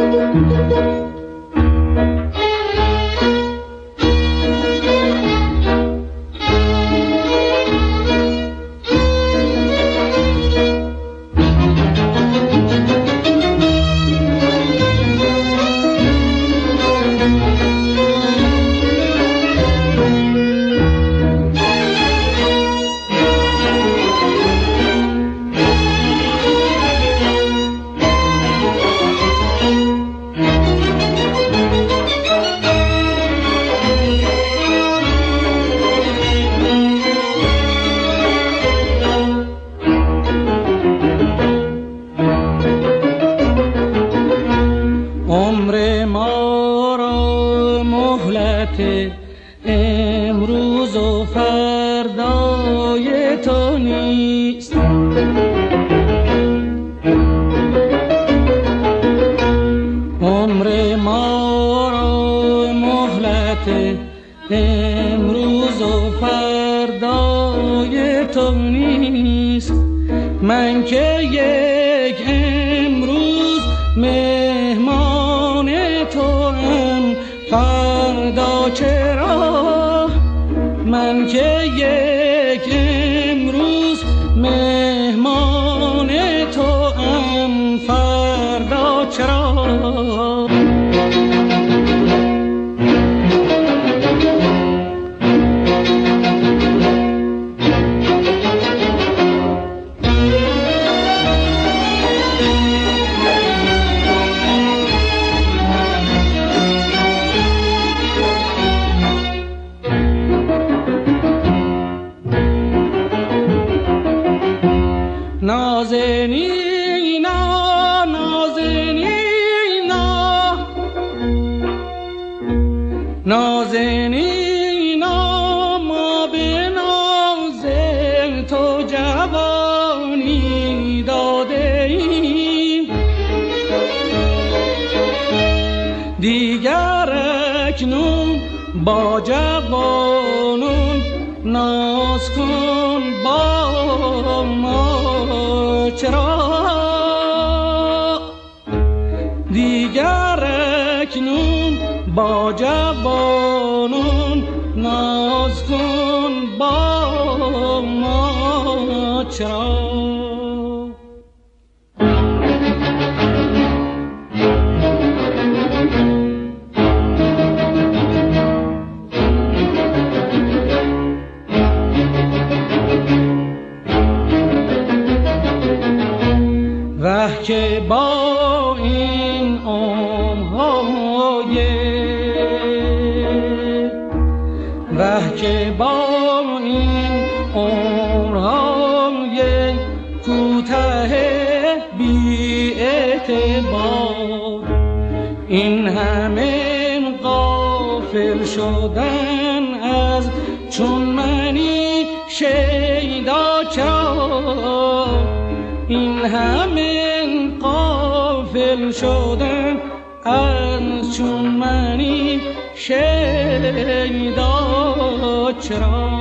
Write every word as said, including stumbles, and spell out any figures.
امروز و فردای تو نیست. عمر ما را مهلت امروز و فردای تو نیست. من که یک امروز مهمان تو ام، فردا چرا؟ من که یک امروز مهمان تو ام، فردا چرا؟ نازنینا نازنینا نازنینا ما به ناز تو جوانی داده ایم، دیگر اکنون با جوانون ناز کن با ما چرا؟ دیگر اکنون با جوانون ناز کن با ما چرا؟ وه که با این عمرهای وه که با این عمرهای کوته بی اعتبار، این همه غافل شدن از چون منی شیدا چرا؟ این همه غافل شدن از چون منی شیدا چرا؟